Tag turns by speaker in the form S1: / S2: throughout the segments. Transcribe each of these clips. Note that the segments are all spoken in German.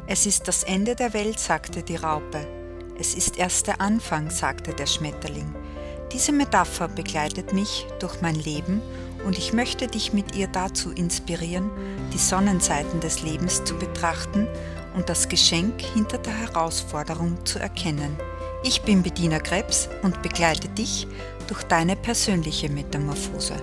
S1: Es ist das Ende der Welt, sagte die Raupe. Es ist erst der Anfang, sagte der Schmetterling. Diese Metapher begleitet mich durch mein Leben und ich möchte dich mit ihr dazu inspirieren, die Sonnenseiten des Lebens zu betrachten und das Geschenk hinter der Herausforderung zu erkennen. Ich bin Bettina Krebs und begleite dich durch deine persönliche Metamorphose.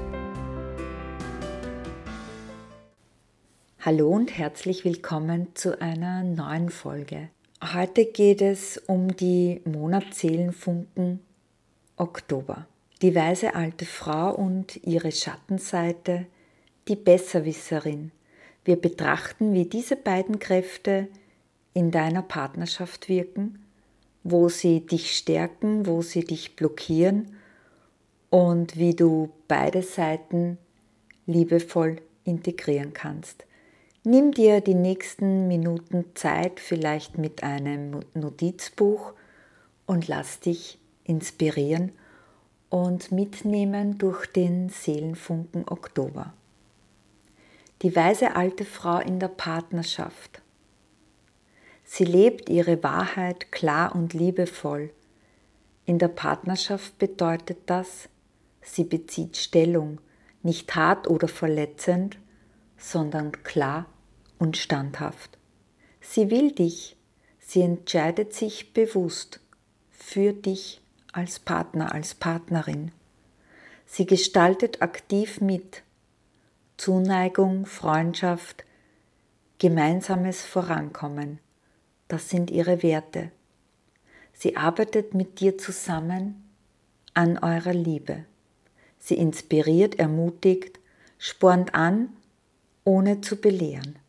S2: Hallo und herzlich willkommen zu einer neuen Folge. Heute geht es um die Monatsseelenfunken Oktober. Die weise alte Frau und ihre Schattenseite, die Besserwisserin. Wir betrachten, wie diese beiden Kräfte in deiner Partnerschaft wirken, wo sie dich stärken, wo sie dich blockieren und wie du beide Seiten liebevoll integrieren kannst. Nimm dir die nächsten Minuten Zeit, vielleicht mit einem Notizbuch, und lass dich inspirieren und mitnehmen durch den Seelenfunken Oktober. Die weise alte Frau in der Partnerschaft. Sie lebt ihre Wahrheit klar und liebevoll. In der Partnerschaft bedeutet das, sie bezieht Stellung, nicht hart oder verletzend, sondern klar und standhaft. Sie will dich, sie entscheidet sich bewusst für dich als Partner, als Partnerin. Sie gestaltet aktiv mit Zuneigung, Freundschaft, gemeinsames Vorankommen. Das sind ihre Werte. Sie arbeitet mit dir zusammen an eurer Liebe. Sie inspiriert, ermutigt, spornt an, ohne zu belehren.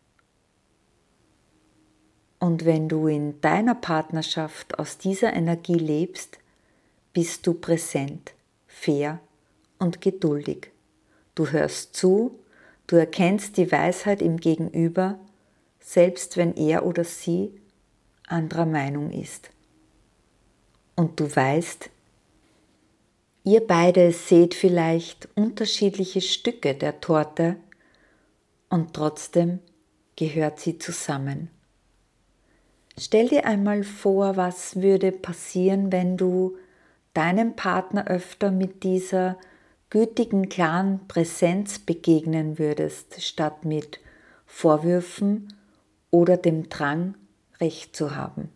S2: Und wenn du in deiner Partnerschaft aus dieser Energie lebst, bist du präsent, fair und geduldig. Du hörst zu, du erkennst die Weisheit im Gegenüber, selbst wenn er oder sie anderer Meinung ist. Und du weißt, ihr beide seht vielleicht unterschiedliche Stücke der Torte und trotzdem gehört sie zusammen. Stell dir einmal vor, was würde passieren, wenn du deinem Partner öfter mit dieser gütigen, klaren Präsenz begegnen würdest, statt mit Vorwürfen oder dem Drang, Recht zu haben.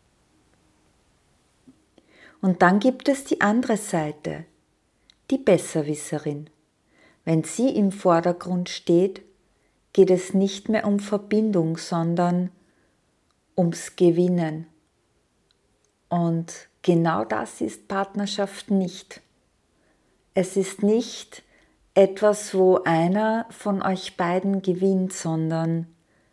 S2: Und dann gibt es die andere Seite, die Besserwisserin. Wenn sie im Vordergrund steht, geht es nicht mehr um Verbindung, sondern ums Gewinnen. Und genau das ist Partnerschaft nicht. Es ist nicht etwas, wo einer von euch beiden gewinnt, sondern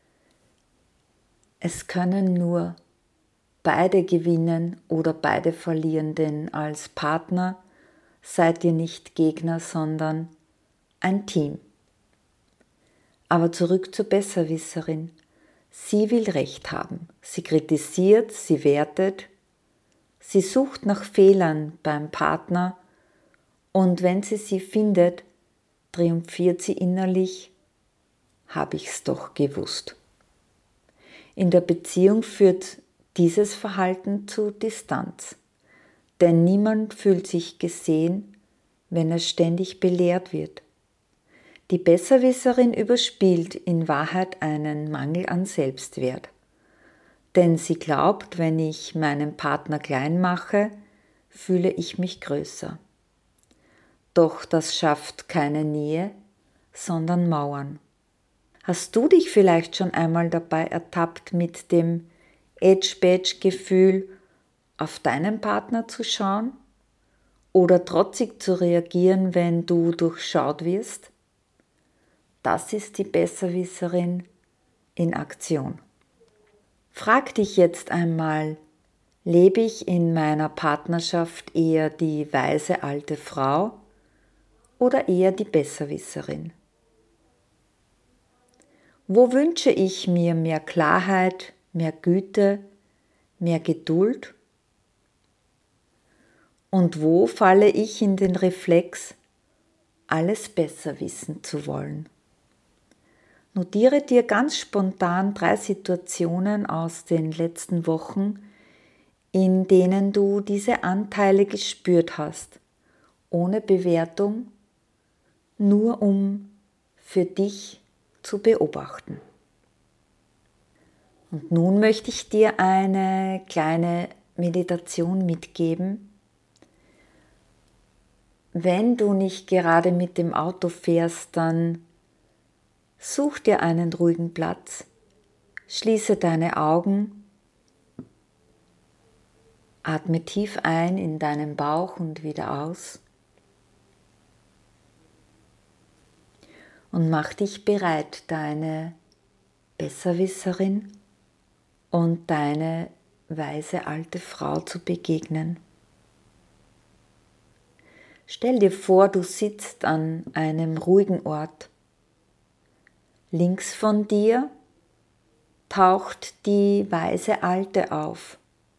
S2: es können nur beide gewinnen oder beide verlieren, denn als Partner seid ihr nicht Gegner, sondern ein Team. Aber zurück zur Besserwisserin. Sie will Recht haben. Sie kritisiert, sie wertet, sie sucht nach Fehlern beim Partner und wenn sie findet, triumphiert sie innerlich, habe ich's doch gewusst. In der Beziehung führt dieses Verhalten zu Distanz, denn niemand fühlt sich gesehen, wenn er ständig belehrt wird. Die Besserwisserin überspielt in Wahrheit einen Mangel an Selbstwert, denn sie glaubt, wenn ich meinen Partner klein mache, fühle ich mich größer. Doch das schafft keine Nähe, sondern Mauern. Hast du dich vielleicht schon einmal dabei ertappt, mit dem Edge-Badge-Gefühl auf deinen Partner zu schauen oder trotzig zu reagieren, wenn du durchschaut wirst? Das ist die Besserwisserin in Aktion. Frag dich jetzt einmal, lebe ich in meiner Partnerschaft eher die weise alte Frau oder eher die Besserwisserin? Wo wünsche ich mir mehr Klarheit, mehr Güte, mehr Geduld? Und wo falle ich in den Reflex, alles besser wissen zu wollen? Notiere dir ganz spontan 3 Situationen aus den letzten Wochen, in denen du diese Anteile gespürt hast, ohne Bewertung, nur um für dich zu beobachten. Und nun möchte ich dir eine kleine Meditation mitgeben. Wenn du nicht gerade mit dem Auto fährst, dann such dir einen ruhigen Platz, schließe deine Augen, atme tief ein in deinen Bauch und wieder aus und mach dich bereit, deine Besserwisserin und deine weise alte Frau zu begegnen. Stell dir vor, du sitzt an einem ruhigen Ort. Links von dir taucht die weise Alte auf.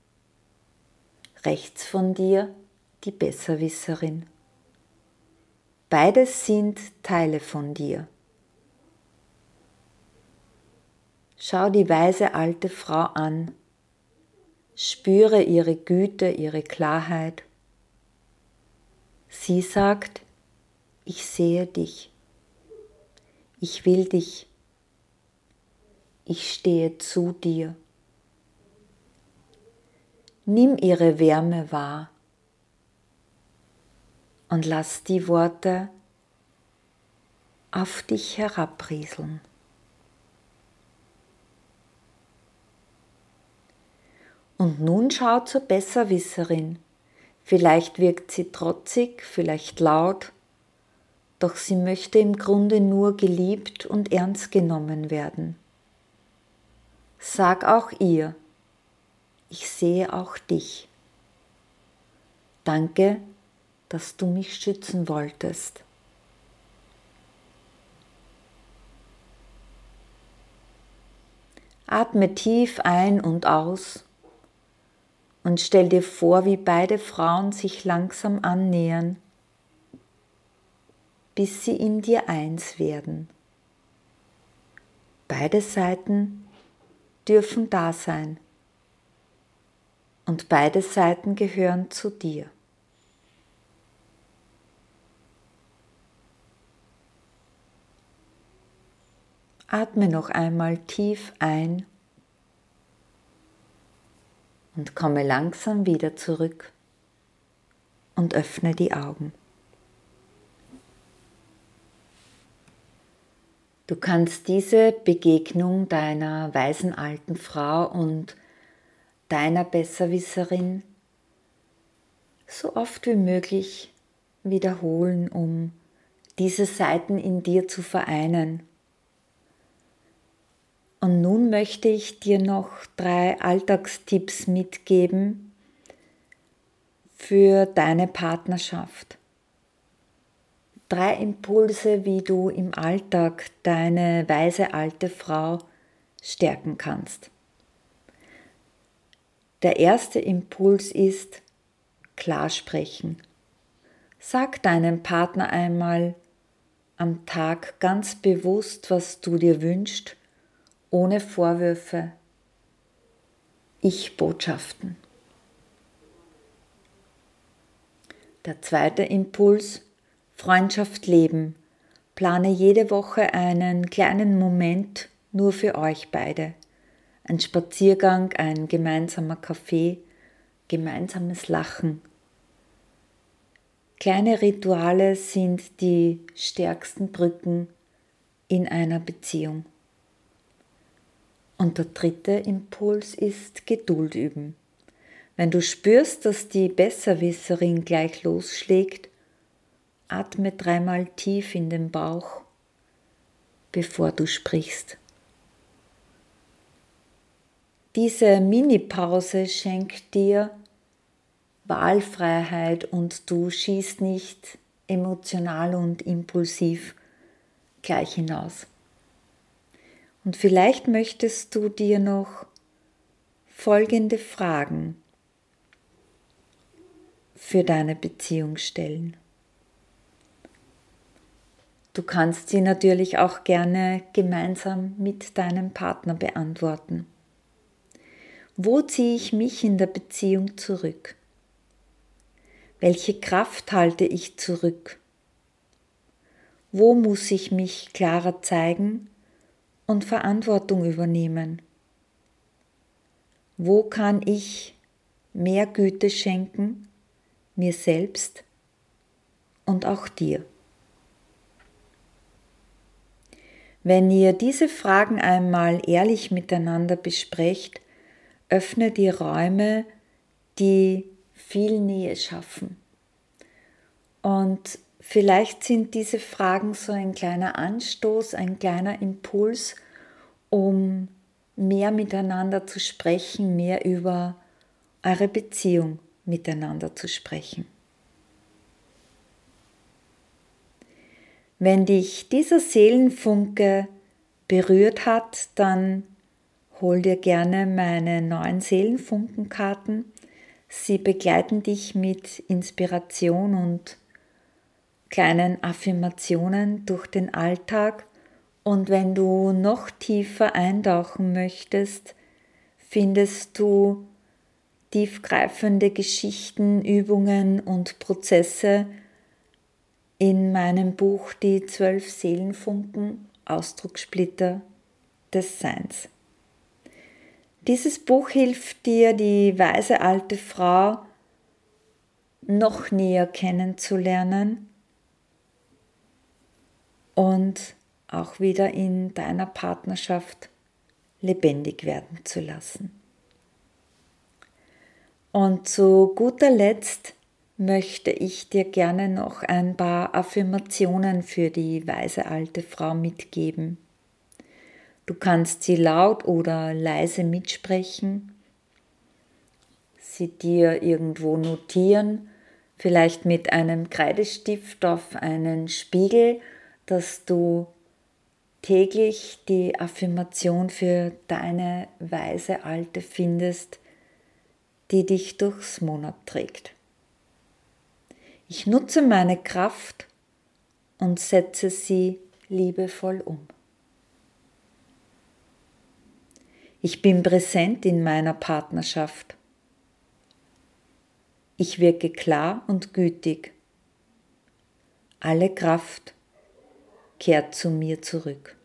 S2: Rechts von dir die Besserwisserin. Beides sind Teile von dir. Schau die weise alte Frau an. Spüre ihre Güte, ihre Klarheit. Sie sagt, ich sehe dich. Ich will dich. Ich stehe zu dir. Nimm ihre Wärme wahr und lass die Worte auf dich herabrieseln. Und nun schau zur Besserwisserin. Vielleicht wirkt sie trotzig, vielleicht laut, doch sie möchte im Grunde nur geliebt und ernst genommen werden. Sag auch ihr, ich sehe auch dich. Danke, dass du mich schützen wolltest. Atme tief ein und aus und stell dir vor, wie beide Frauen sich langsam annähern, bis sie in dir eins werden. Beide Seiten dürfen da sein und beide Seiten gehören zu dir. Atme noch einmal tief ein und komme langsam wieder zurück und öffne die Augen. Du kannst diese Begegnung deiner weisen alten Frau und deiner Besserwisserin so oft wie möglich wiederholen, um diese Seiten in dir zu vereinen. Und nun möchte ich dir noch 3 Alltagstipps mitgeben für deine Partnerschaft. 3 Impulse, wie du im Alltag deine weise alte Frau stärken kannst. Der erste Impuls ist klar sprechen. Sag deinem Partner einmal am Tag ganz bewusst, was du dir wünschst, ohne Vorwürfe. Ich-Botschaften. Der zweite Impuls: Freundschaft leben. Plane jede Woche einen kleinen Moment nur für euch beide. Ein Spaziergang, ein gemeinsamer Kaffee, gemeinsames Lachen. Kleine Rituale sind die stärksten Brücken in einer Beziehung. Und der dritte Impuls ist Geduld üben. Wenn du spürst, dass die Besserwisserin gleich losschlägt, atme 3-mal tief in den Bauch, bevor du sprichst. Diese Mini-Pause schenkt dir Wahlfreiheit und du schießt nicht emotional und impulsiv gleich hinaus. Und vielleicht möchtest du dir noch folgende Fragen für deine Beziehung stellen. Du kannst sie natürlich auch gerne gemeinsam mit deinem Partner beantworten. Wo ziehe ich mich in der Beziehung zurück? Welche Kraft halte ich zurück? Wo muss ich mich klarer zeigen und Verantwortung übernehmen? Wo kann ich mehr Güte schenken, mir selbst und auch dir? Wenn ihr diese Fragen einmal ehrlich miteinander besprecht, öffnet ihr Räume, die viel Nähe schaffen. Und vielleicht sind diese Fragen so ein kleiner Anstoß, ein kleiner Impuls, um mehr miteinander zu sprechen, mehr über eure Beziehung miteinander zu sprechen. Wenn dich dieser Seelenfunke berührt hat, dann hol dir gerne meine 9 Seelenfunkenkarten. Sie begleiten dich mit Inspiration und kleinen Affirmationen durch den Alltag. Und wenn du noch tiefer eintauchen möchtest, findest du tiefgreifende Geschichten, Übungen und Prozesse in meinem Buch Die 12 Seelenfunken, Ausdruckssplitter des Seins. Dieses Buch hilft dir, die weise alte Frau noch näher kennenzulernen und auch wieder in deiner Partnerschaft lebendig werden zu lassen. Und zu guter Letzt möchte ich dir gerne noch ein paar Affirmationen für die weise alte Frau mitgeben. Du kannst sie laut oder leise mitsprechen, sie dir irgendwo notieren, vielleicht mit einem Kreidestift auf einen Spiegel, dass du täglich die Affirmation für deine weise Alte findest, die dich durchs Monat trägt. Ich nutze meine Kraft und setze sie liebevoll um. Ich bin präsent in meiner Partnerschaft. Ich wirke klar und gütig. Alle Kraft kehrt zu mir zurück.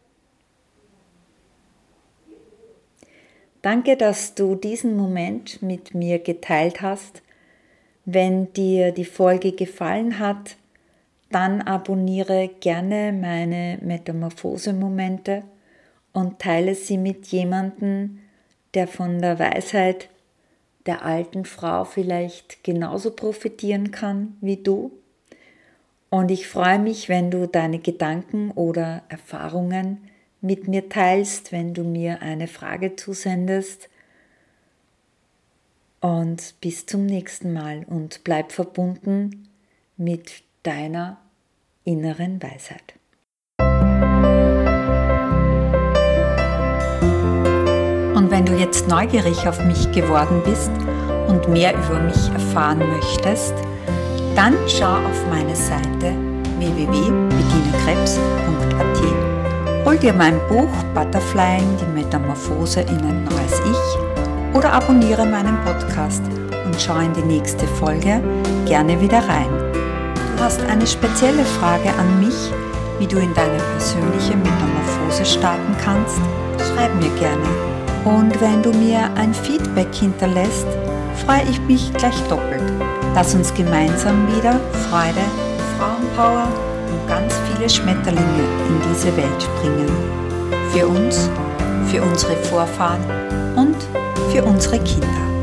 S2: Danke, dass du diesen Moment mit mir geteilt hast. Wenn dir die Folge gefallen hat, dann abonniere gerne meine Metamorphose-Momente und teile sie mit jemandem, der von der Weisheit der alten Frau vielleicht genauso profitieren kann wie du. Und ich freue mich, wenn du deine Gedanken oder Erfahrungen mit mir teilst, wenn du mir eine Frage zusendest. Und bis zum nächsten Mal und bleib verbunden mit deiner inneren Weisheit.
S1: Und wenn du jetzt neugierig auf mich geworden bist und mehr über mich erfahren möchtest, dann schau auf meine Seite www.bettinakrebs.at, hol dir mein Buch Butterflying, die Metamorphose in ein neues Ich oder abonniere meinen Podcast und schau in die nächste Folge gerne wieder rein. Du hast eine spezielle Frage an mich, wie du in deine persönliche Metamorphose starten kannst? Schreib mir gerne. Und wenn du mir ein Feedback hinterlässt, freue ich mich gleich doppelt. Lass uns gemeinsam wieder Freude, Frauenpower und ganz viele Schmetterlinge in diese Welt bringen. Für uns, für unsere Vorfahren und für unsere Kinder.